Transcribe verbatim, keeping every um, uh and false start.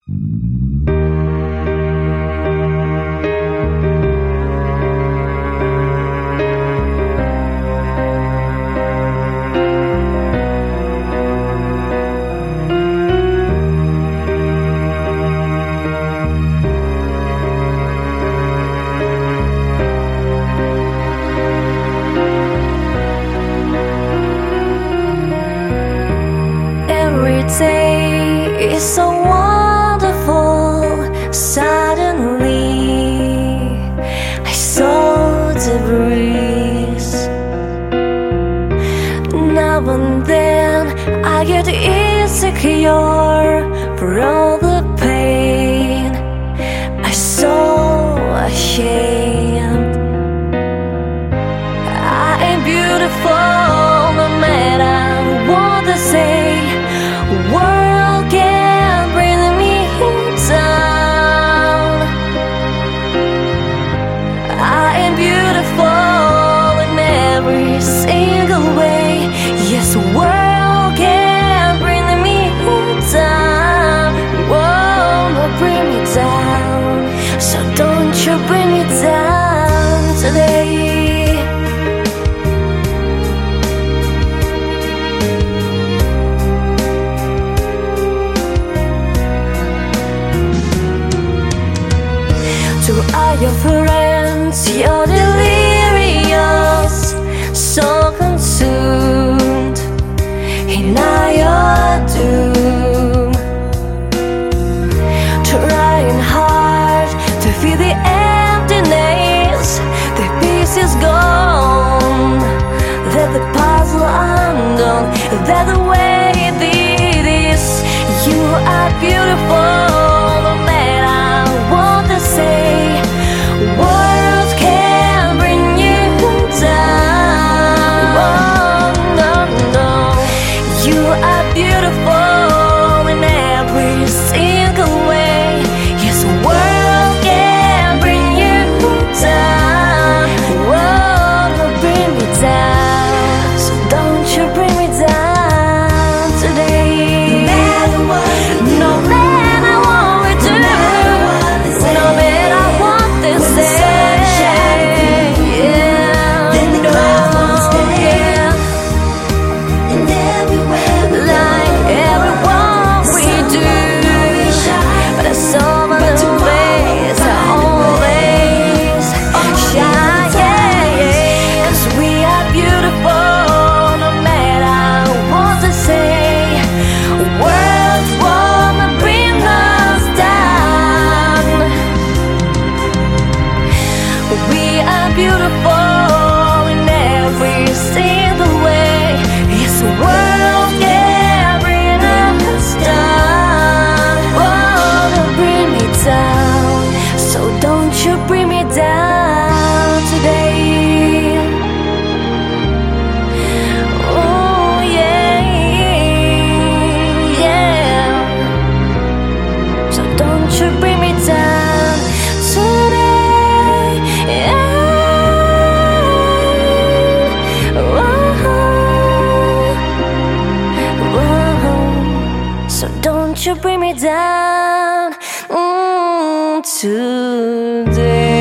Every day is so wonderful. Suddenly I saw the breeze. Now and then I get insecure for all the pain. I'm so ashamed. I am beautiful no matter what they say. World can bring me down. I am beautiful in every single way. Yes, world can bring me down. Won't bring me down. So don't you bring me down today. To all your friends, you're delirious, so consumed in all your doom, trying hard to fill the emptiness. The piece is gone, that the puzzle undone, that the way it is. You are beautiful no matter what they say. Words can bring you down. Oh, no, no. You are beautiful in every single way. Yes, world can bring you down. World bring me down. So don't you bring me down today. No matter what, no matter what we do, no matter what they say. We are beautiful in every single way. Yes, the world can bring us down. Oh, don't bring me down. So don't you bring me down today. Oh, yeah, yeah. So don't you bring me down today. So don't you bring me down mm, today.